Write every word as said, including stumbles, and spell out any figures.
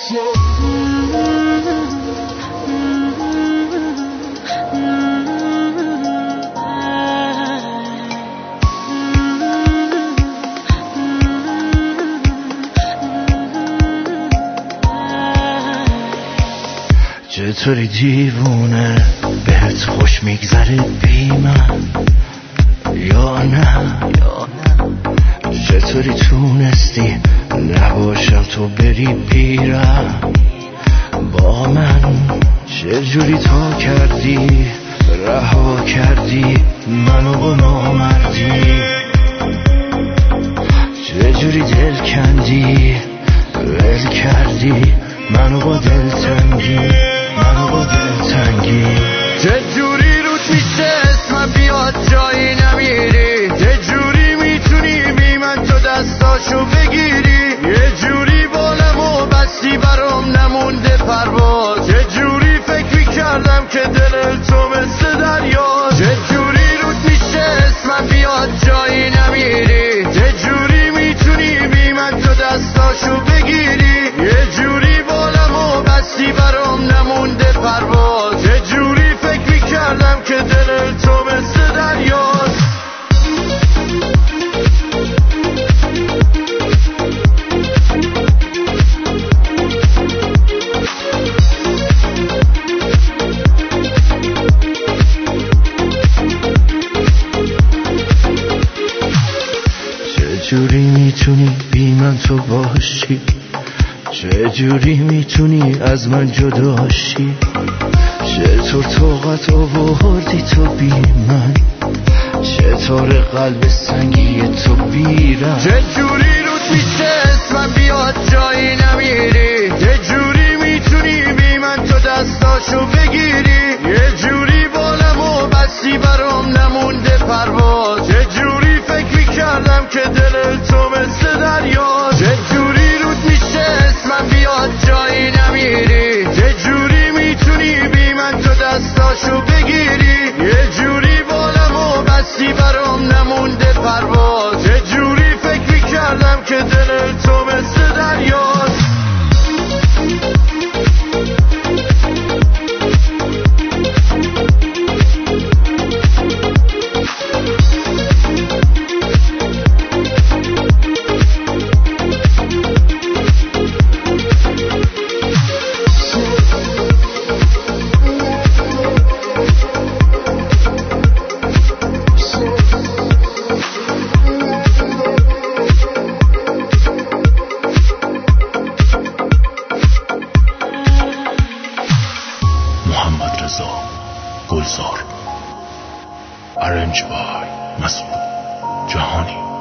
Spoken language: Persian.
چطوری دیوونه بهت خوش میگذره بی من یا نه چطوری تونستی نباشم تو بری پیرم با من چجوری تو کردی رها کردی منو با نامردی چجوری دل کندی ول کردی منو با دل تنگی منو با دل تنگی چجوری روت میشه اسمم بیاد جایی نمیری چجوری میتونی بی من تو دستاشو بگیری یه جوری بالمو بستی برام نمونده پرواز چجوری فکر میکردم که دل تو مثل دریا چجوری روت میشه اسمم بیاد جایی نمیری چجوری میتونی بی من تو دستاشو بگیری یه جوری بالمو بستی برام نمونده پرواز چه جوری فکر میکردم که دل تو مثل دریاست چه جوری میتونی بی من تو باشی چه جوری میتونی از من جداشی چطور طاقت آوردی تو بی من چطور قلب سنگی تو بیرم چه جوری روت میشه اسمم بیاد جایی نمیری چه جوری میتونی بی من تو دستاشو بگیری یه جوری بالمو بستی برام نمونده پرواز چه جوری فکر میکردم که دل تو مثل دریا چه جوری روت میشه اسمم بیاد جایی نمیری چه جوری میتونی بی من تو دستاشو بگیری یه جوری بالمو بستی برام نمونده پرواز چه جوری فکر میکردم که دل تو مثل دریاست محمد رضا گلزار، ارنج بای مسعود جهانی.